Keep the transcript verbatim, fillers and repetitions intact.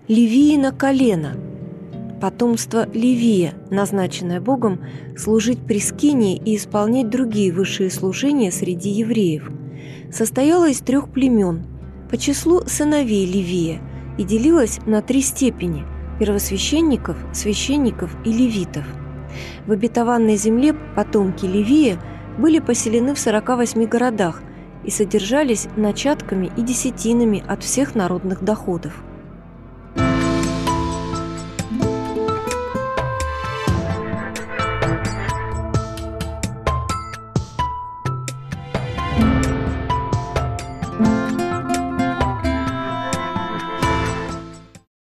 Левиина колено. Потомство Левия, назначенное Богом служить при скинии и исполнять другие высшие служения среди евреев, состояло из трех племен по числу сыновей Левия и делилось на три степени – первосвященников, священников и левитов. В обетованной земле потомки Левия были поселены в сорока восьми городах и содержались начатками и десятинами от всех народных доходов.